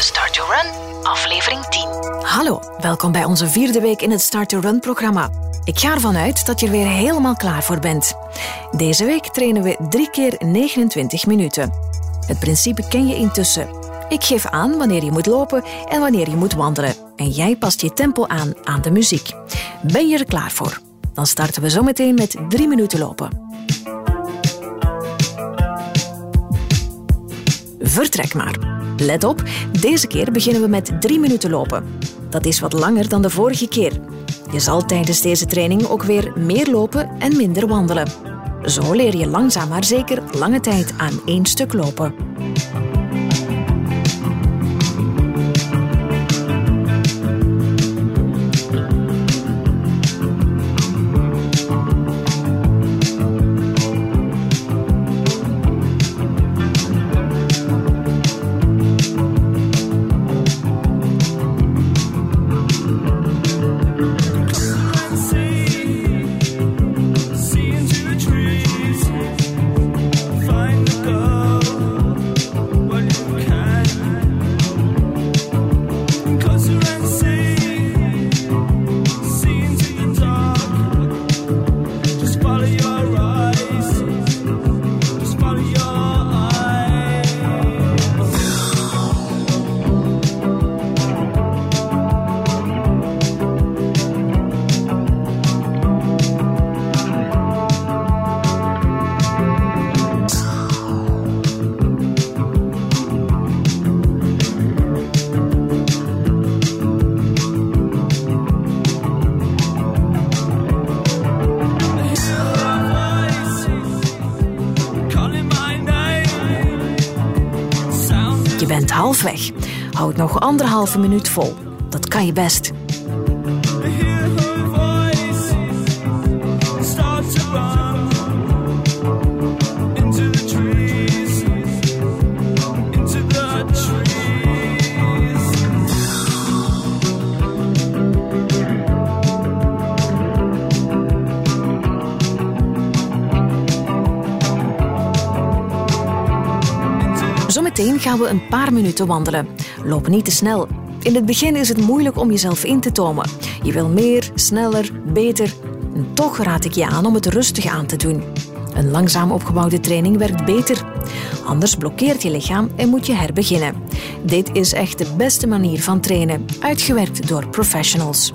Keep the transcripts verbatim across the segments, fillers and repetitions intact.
Start to Run, aflevering tien. Hallo, welkom bij onze vierde week in het Start to Run-programma. Ik ga ervan uit dat je er weer helemaal klaar voor bent. Deze week trainen we drie keer negenentwintig minuten. Het principe ken je intussen. Ik geef aan wanneer je moet lopen en wanneer je moet wandelen. En jij past je tempo aan aan de muziek. Ben je er klaar voor? Dan starten we zometeen met drie minuten lopen. Vertrek maar. Let op, deze keer beginnen we met drie minuten lopen. Dat is wat langer dan de vorige keer. Je zal tijdens deze training ook weer meer lopen en minder wandelen. Zo leer je langzaam maar zeker lange tijd aan één stuk lopen. Je bent halfweg. Houd nog anderhalve minuut vol. Dat kan je best. Zometeen gaan we een paar minuten wandelen. Loop niet te snel. In het begin is het moeilijk om jezelf in te tomen. Je wil meer, sneller, beter. En toch raad ik je aan om het rustig aan te doen. Een langzaam opgebouwde training werkt beter. Anders blokkeert je lichaam en moet je herbeginnen. Dit is echt de beste manier van trainen, uitgewerkt door professionals.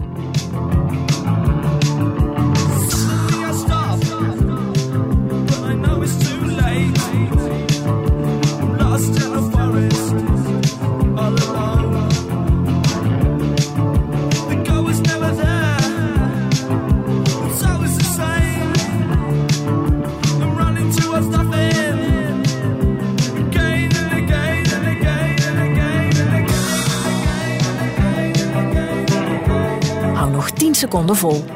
tien seconden vol.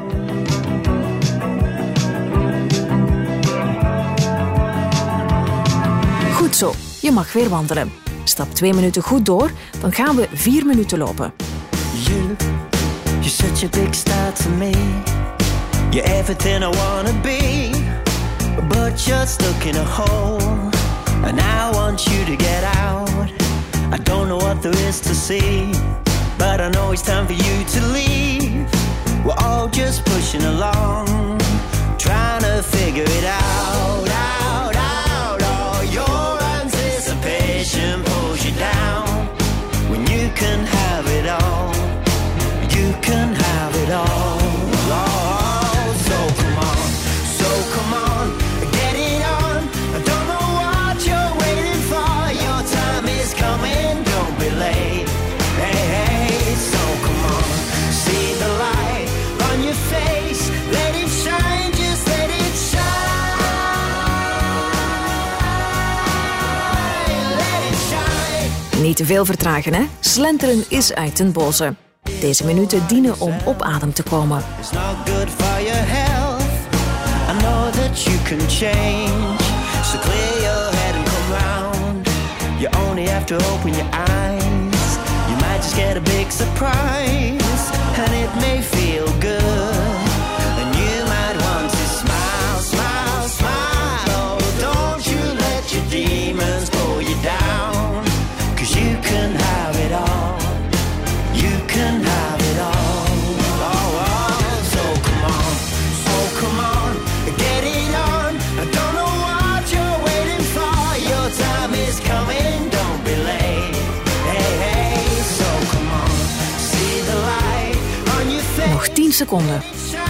Goed zo, je mag weer wandelen. Stap twee minuten goed door, dan gaan we vier minuten lopen. You, you're such a big star to me. You're everything I wanna be. But you're stuck in a hole. And I want you to get out. I don't know what there is to see. But I know it's time for you to leave. We're all just pushing along, trying to figure it out, out, out. All your anticipation pulls you down. When you can have it all, you can have it all. Oh, so come on, so come on, get it on. I don't know what you're waiting for. Your time is coming, don't be late. Hey, hey, so come on, see the light on your face, let it shine, just let it shine, let it shine. Niet te veel vertragen, hè? Slenteren is uit den boze. Deze minuten dienen om op adem te komen. It's not good for your health. I know that you can change. So clear your head and come round. You only have to open your eyes. You might just get a big surprise. And it may feel good. And you might want to smile, smile, smile. Oh, don't you let your demons pull you down. 'Cause you can have it all. seconden.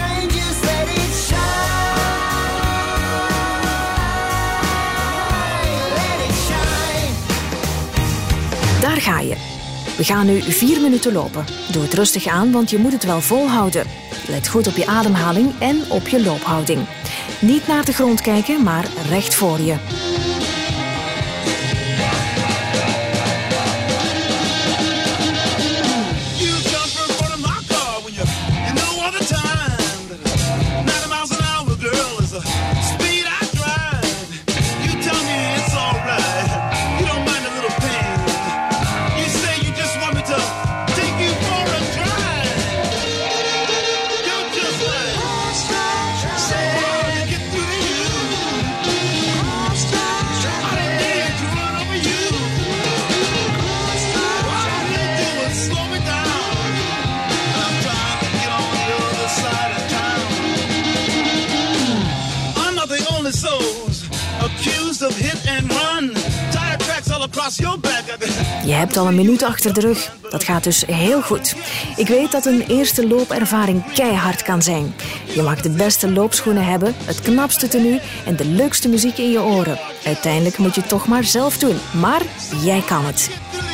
Daar ga je. We gaan nu vier minuten lopen. Doe het rustig aan, want je moet het wel volhouden. Let goed op je ademhaling en op je loophouding. Niet naar de grond kijken, maar recht voor je. Je hebt al een minuut achter de rug. Dat gaat dus heel goed. Ik weet dat een eerste loopervaring keihard kan zijn. Je mag de beste loopschoenen hebben, het knapste tenue en de leukste muziek in je oren. Uiteindelijk moet je het toch maar zelf doen. Maar jij kan het.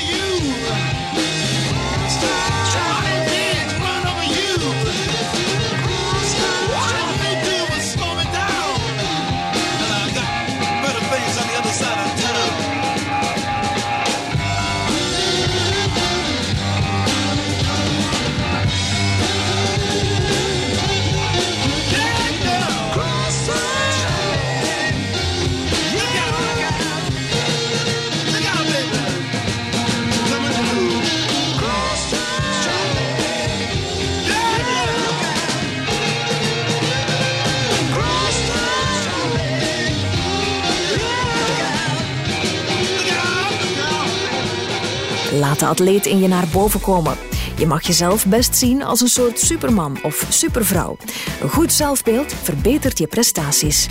Laat de atleet in je naar boven komen. Je mag jezelf best zien als een soort superman of supervrouw. Een goed zelfbeeld verbetert je prestaties.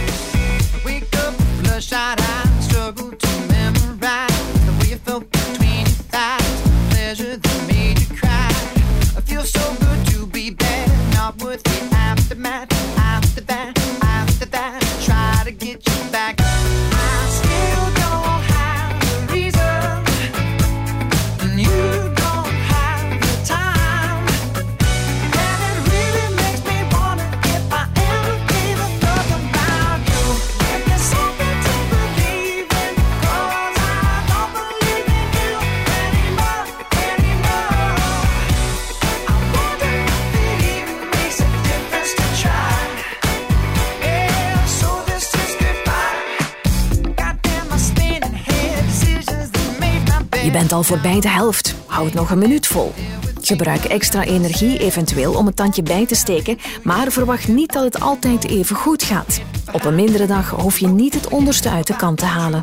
Je bent al voorbij de helft. Houd nog een minuut vol. Gebruik extra energie eventueel om het tandje bij te steken, maar verwacht niet dat het altijd even goed gaat. Op een mindere dag hoef je niet het onderste uit de kant te halen.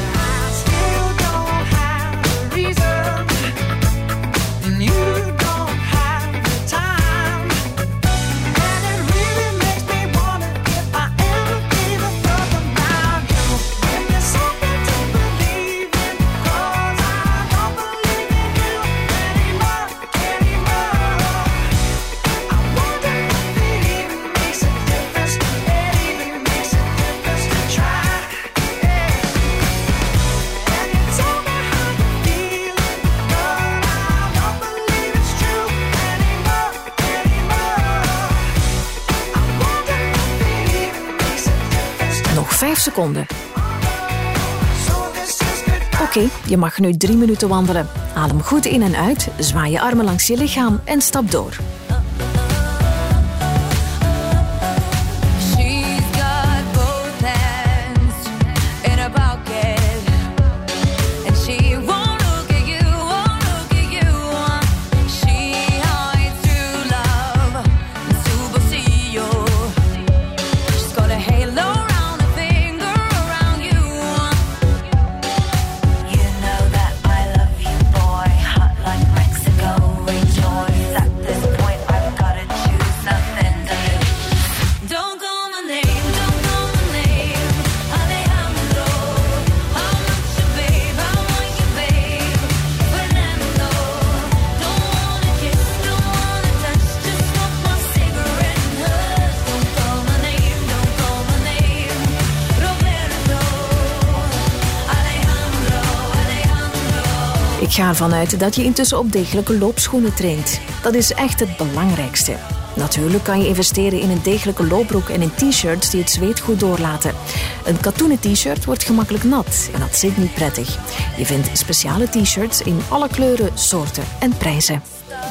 Vijf seconden. Oké, okay, je mag nu drie minuten wandelen. Adem goed in en uit, zwaai je armen langs je lichaam en stap door. Point Ik ga ervan uit dat je intussen op degelijke loopschoenen traint. Dat is echt het belangrijkste. Natuurlijk kan je investeren in een degelijke loopbroek en in t-shirts die het zweet goed doorlaten. Een katoenen t-shirt wordt gemakkelijk nat en dat zit niet prettig. Je vindt speciale t-shirts in alle kleuren, soorten en prijzen.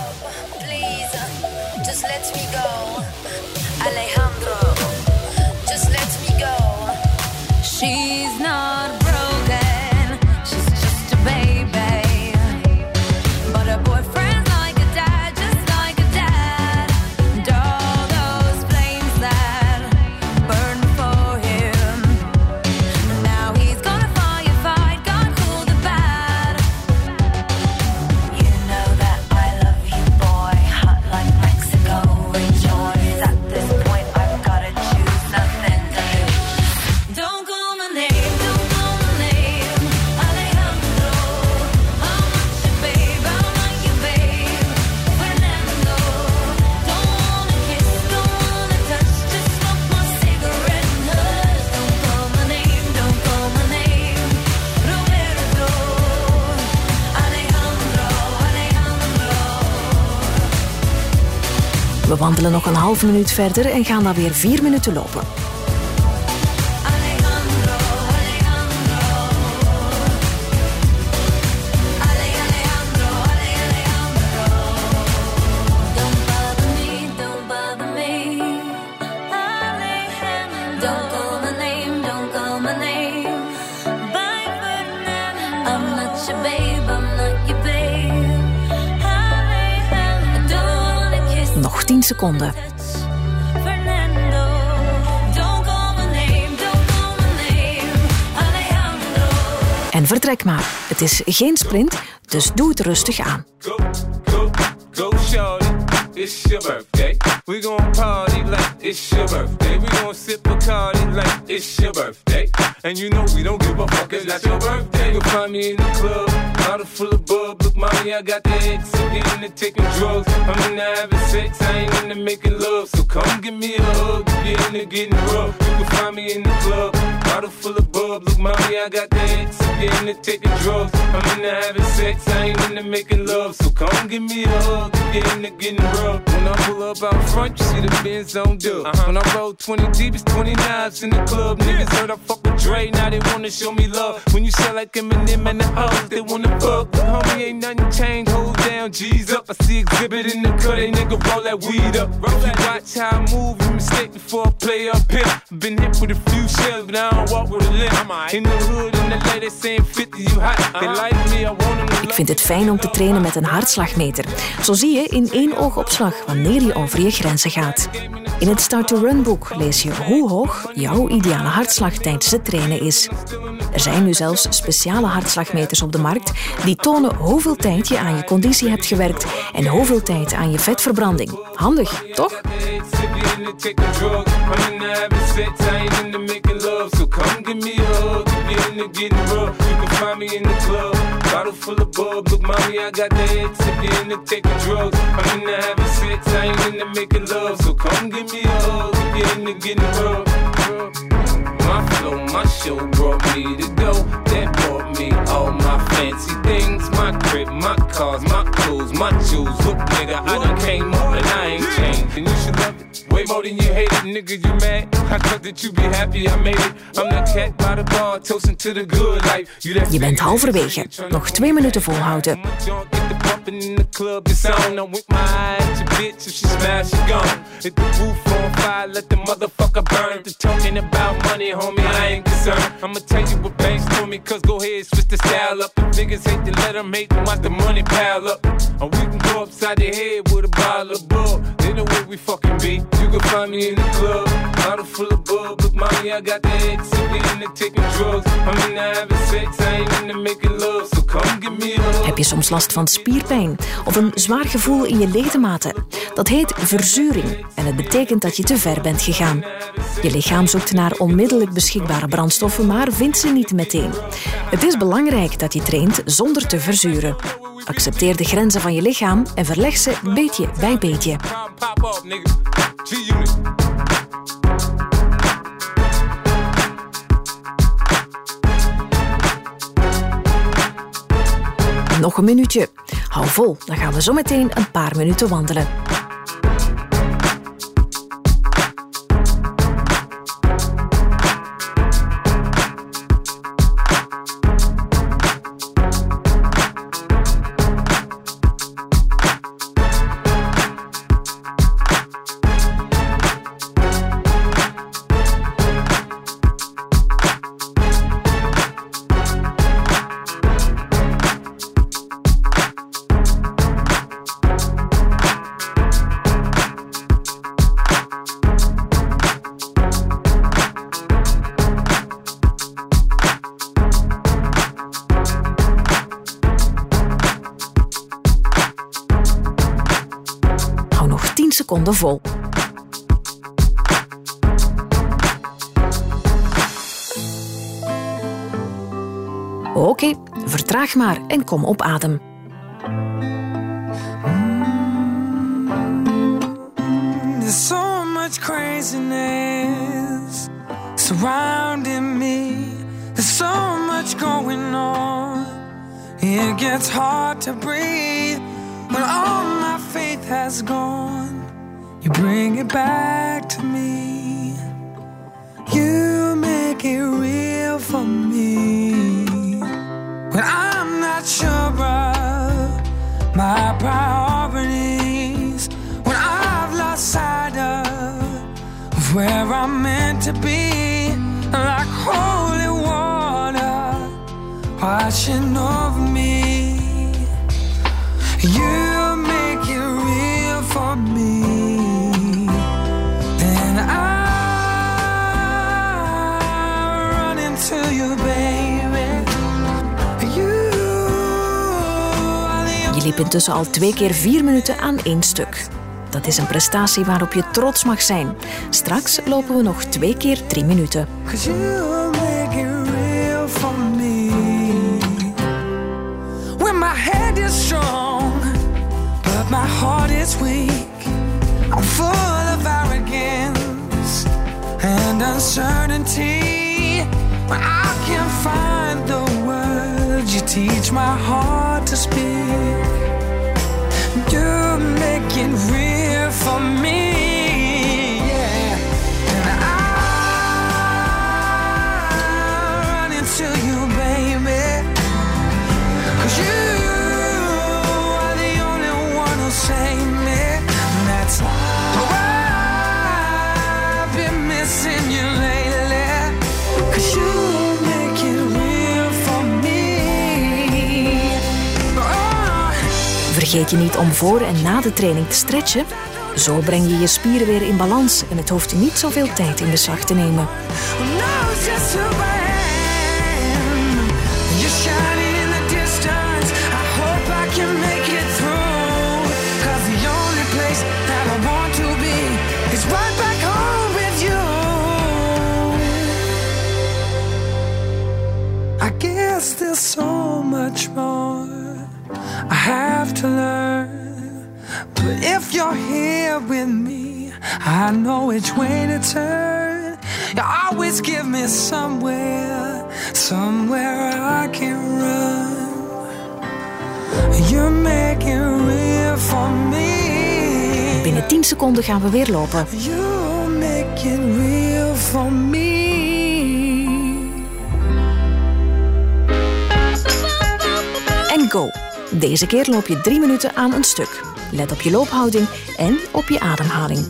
We wandelen nog een half minuut verder en gaan dan weer vier minuten lopen. Nog tien seconden. En vertrek maar. Het is geen sprint, dus doe het rustig aan. Go, go, go, shorty. It's your birthday. We gon' party like it's your birthday. We gon' sip Bacardi like it's your birthday. And you know we don't give a fuck, it's not your birthday. You'll find me in the club, bottle full of bub. Look, mommy, I got the X, I'm into taking drugs. I'm into having sex, I ain't into making love. So come give me a hug, if you're into getting rough. You can find me in the club, bottle full of bub. Look, mommy, I got the X, I'm into taking drugs. I'm into having sex, I ain't into making love. So come give me a hug, if you're into getting rough. When I pull up out front, you see the Benz on dub. Uh-huh. When I roll twenty deep, it's twenty knives in the club. Niggas heard I fuck with Dre, now they wanna show me love. When you sell like Eminem and the hoes, they wanna fuck. But homie, ain't nothing changed, hold down, G's up. I see exhibit in the cut, they nigga roll that weed up. If you watch how I move, you mistake before I play up here. Been hit with a few shells, but I don't walk with a limp. In the hood, in the lady saying fifty, you hot. They like me, I want them to. Ik vind het fijn om te trainen met een hartslagmeter. Zo zie je in één oogopslag wanneer je over je grenzen gaat. In het Start to Run boek lees je hoe hoog jouw ideale hartslag tijdens het trainen is. Er zijn nu zelfs speciale hartslagmeters op de markt die tonen hoeveel tijd je aan je conditie hebt gewerkt en hoeveel tijd aan je vetverbranding. Handig, toch? Bottle full of bub, look mommy, I got the X, if you're into taking drugs. I'm into having sex, I ain't into making love. So come give me a hug, if you're into getting rough. My flow, my show brought me to go. That brought me all my fancy things. My crib, my cars, my clothes, my jewels. Look nigga, I done came up and I ain't changed. And you should love it, way more than you hate it. Nigga, you mad? I thought that you be happy I made it. I'm the cat by the bar, toasting to the good life. Je bent halverwege. Nog twee minuten volhouden. In the club, it's on. I'm with my eyes, your bitch. If she smash, she gone. Hit the roof on fire, let the motherfucker burn. The talking about money, homie, I ain't concerned. I'ma tell you what banks told me, cause go ahead, switch the style up. The niggas hate to let them hate them, watch the money pile up. Or we can go upside the head with a bottle of bub. They know where we fucking be. You can find me in the club, bottle full of bub. Look, mommy, I got the X, if you're into taking drugs. I'm into having sex, I ain't into making love. So come give me a hug. Heb je soms last van spierpijn of een zwaar gevoel in je ledematen? Dat heet verzuring en het betekent dat je te ver bent gegaan. Je lichaam zoekt naar onmiddellijk beschikbare brandstoffen, maar vindt ze niet meteen. Het is belangrijk dat je traint zonder te verzuren. Accepteer de grenzen van je lichaam en verleg ze beetje bij beetje. Nog een minuutje. Hou vol, dan gaan we zo meteen een paar minuten wandelen. tien seconden vol. Oké, okay, vertraag maar en kom op adem. There's so much craziness surrounding me. There's so much going on. It gets hard to breathe when all my faith has gone. You bring it back to me. You make it real for me. When I'm not sure of my priorities, when I've lost sight of where I'm meant to be, like holy water washing over me. You make it real for me. Then I run into you, baby. You are the Je liep intussen al twee keer vier minuten aan één stuk. Dat is een prestatie waarop je trots mag zijn. Straks lopen we nog twee keer drie minuten. 'Cause you make it real for me. When my head is strong, but my heart is weak. I'm full of arrogance and uncertainty. When I can't find the words, you teach my heart to speak. You make it real for me. Yeah. And I run into you, baby. 'Cause you are the only one who'll save me. That's why I've been missing you lately. 'Cause you make it real for me. Oh. Vergeet je niet om voor en na de training te stretchen. Zo breng je je spieren weer in balans en het hoeft je niet zoveel tijd in beslag te nemen. No, it's just who I am. You're shining in the distance. I hope I can make it through. 'Cause the only place that I want to be is right back home with you. I guess there's so much more I have to learn. But if you're here with me, I know which way to turn. You always give me somewhere, somewhere I can run. You make it real for me. Binnen tien seconden gaan we weer lopen. You make it real for me. En go! Deze keer loop je drie minuten aan een stuk. Let op je loophouding en op je ademhaling.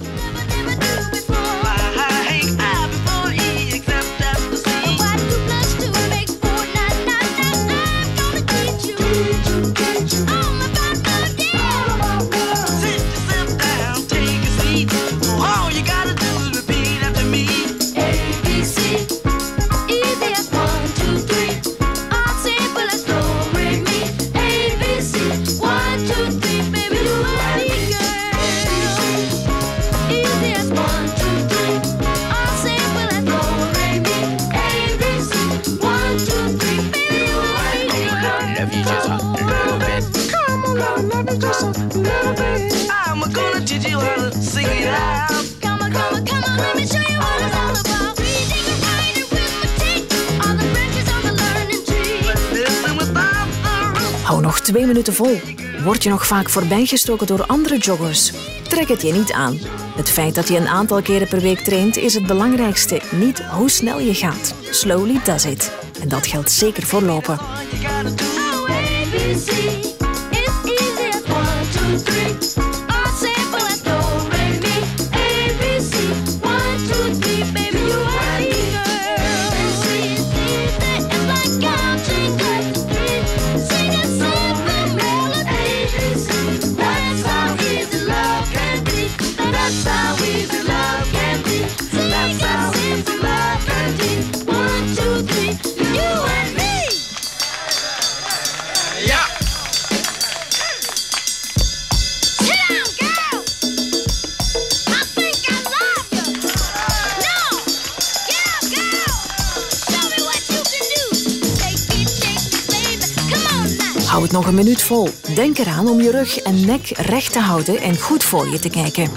I'm gonna teach you how to sing it out. Come on, come on, come on, let me show you what it's all about. Reading and writing, arithmetic, all the branches of the learning tree. Listen without the roof. Hou nog twee minuten vol. Word je nog vaak voorbijgestoken door andere joggers? Trek het je niet aan. Het feit dat je een aantal keren per week traint is het belangrijkste, niet hoe snel je gaat. Slowly does it. En dat geldt zeker voor lopen. Hou het nog een minuut vol. Denk eraan om je rug en nek recht te houden en goed voor je te kijken.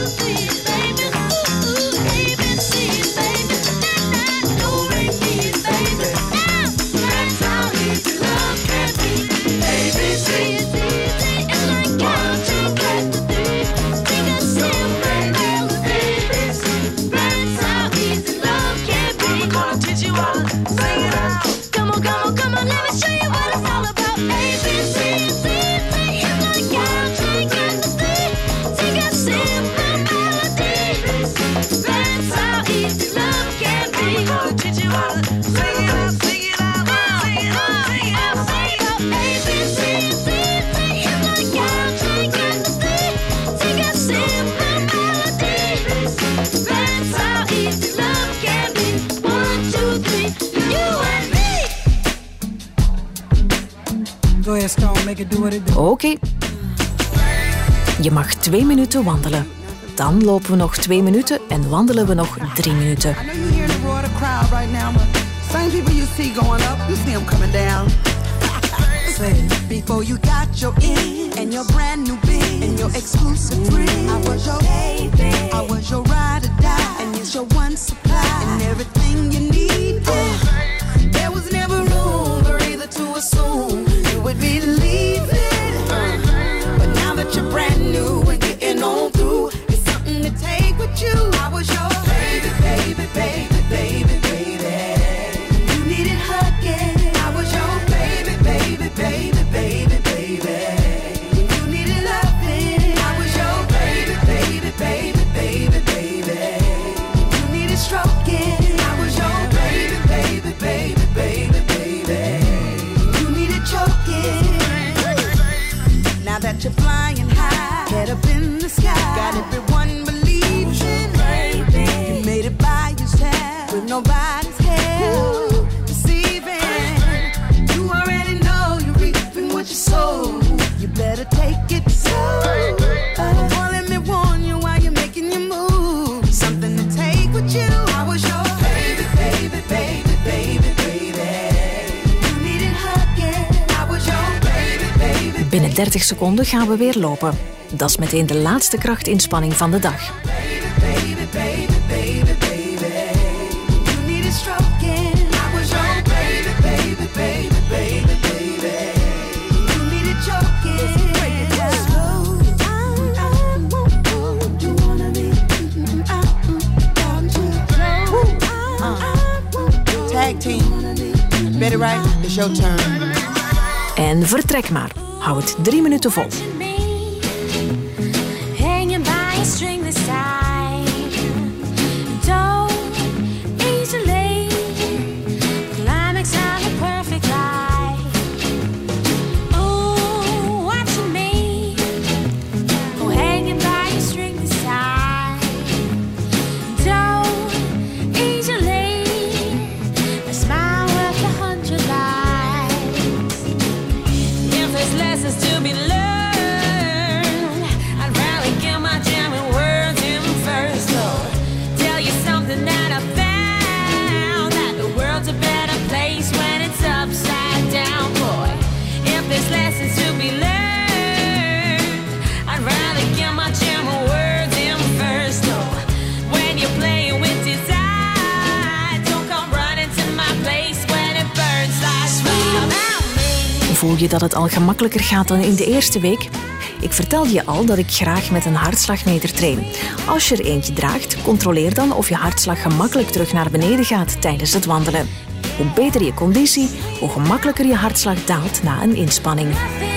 Oké. Okay. Je mag twee minuten wandelen. Dan lopen we nog twee minuten en wandelen we nog drie minuten. Before you got your in and your brand new biz and your exclusive friend, I was your baby, I was your ride or die, and it's your one supply and everything you need. Yeah. There was never room for either to assume you would be leaving, but now that you're brand new and getting on through, it's something to take with you. I was your baby, baby, baby, baby, baby. You needed hugging. I was your baby, baby, baby, baby, baby. You needed loving. I was your baby, baby, baby, baby, baby. You needed stroking. I was your baby, baby, baby, baby, baby. You needed choking. Now that you're flying high, head up in the sky, got everyone believing, baby. You made it by yourself with nobody's help. Deceiving. You already know you're reaping what you sow. You better take it slow. Oh, let me warn you while you're making your move. Something to take with you. I was your baby, baby, baby, baby, baby. You needed hugging. I was your baby, baby. Binnen dertig seconden gaan we weer lopen. Dat is meteen de laatste krachtinspanning van de dag. Tag team. Betty Wright, it's your turn. En vertrek maar. Hou het drie minuten vol. Hanging by a string this side. Don't easily climax on a perfect life. Ooh, watching me. Oh, hanging by a string this side. Don't easily a smile worth a hundred lives. If there's lessons to be learned, I'd rather get my damn word. Voel je dat het al gemakkelijker gaat dan in de eerste week? Ik vertelde je al dat ik graag met een hartslagmeter train. Als je er eentje draagt, controleer dan of je hartslag gemakkelijk terug naar beneden gaat tijdens het wandelen. Hoe beter je conditie, hoe gemakkelijker je hartslag daalt na een inspanning.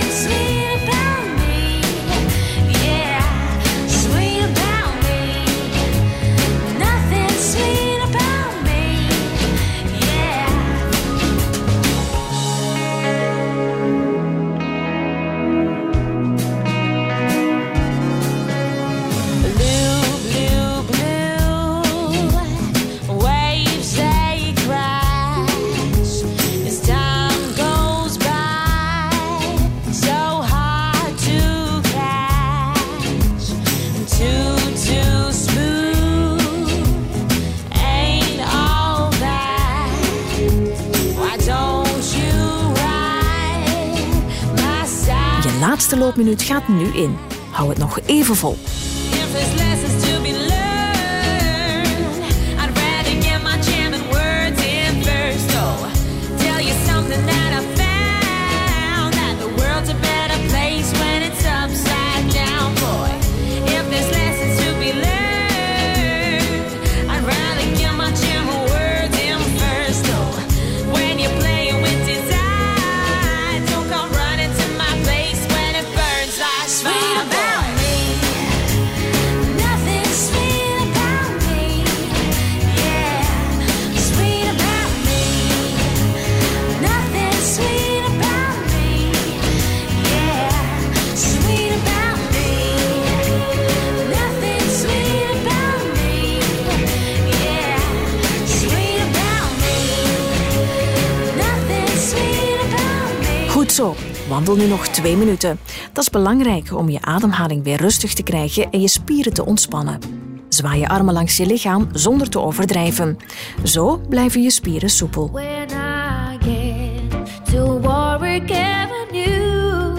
De laatste loopminuut gaat nu in. Hou het nog even vol. Goed zo, wandel nu nog twee minuten. Dat is belangrijk om je ademhaling weer rustig te krijgen en je spieren te ontspannen. Zwaai je armen langs je lichaam zonder te overdrijven. Zo blijven je spieren soepel. When I get to Warwick Avenue,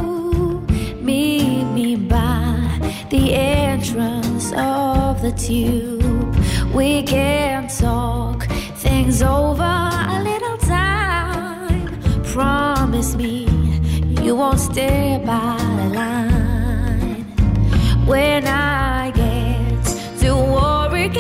meet me by the entrance of the tube. We can talk things over a little time. Promise me you won't stay by the line. When I get to Warwick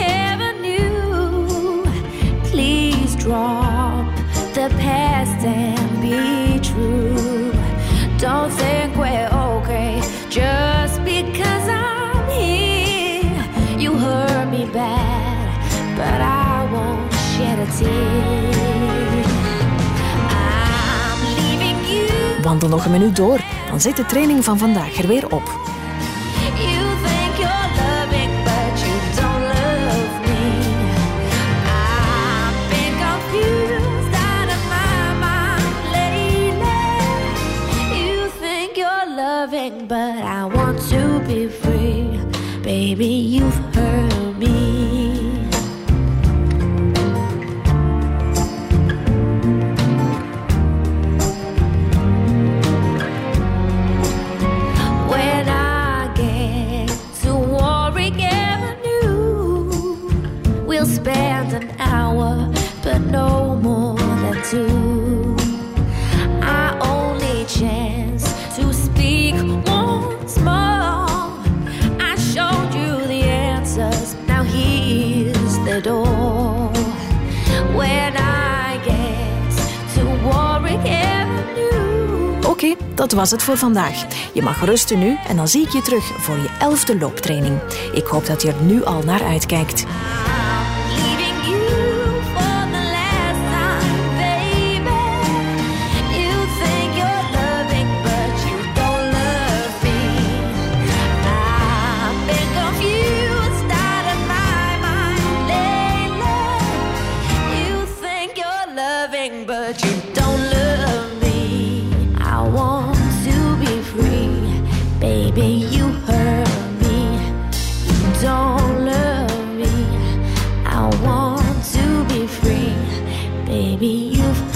Avenue, please drop the past and be true. Don't think we're okay just because I'm here. You hurt me bad, but I won't shed a tear. I'm leaving you. Wandel nog een minuut door, dan zit de training van vandaag er weer op. You think you're loving, but you don't love me. I've been confused out of my mind lately. You think you're loving, but I want to be free. Baby, you've hurt me. When I get to Warwick Avenue, we'll spend an hour, but no more than two. Our only chance to speak once more. I showed you the answers, now here's the door. When I get to Warwick Avenue. Oké, dat was het voor vandaag. Je mag rusten nu en dan zie ik je terug voor je elfde looptraining. Ik hoop dat je er nu al naar uitkijkt. Leaving you for the last time, baby. You think you're loving, but you don't love me. I've been confused out of my mind lately. You think you're loving, but you don't love me. I want to be free, baby. You hurt me. You don't love me. I want to be free, baby, you've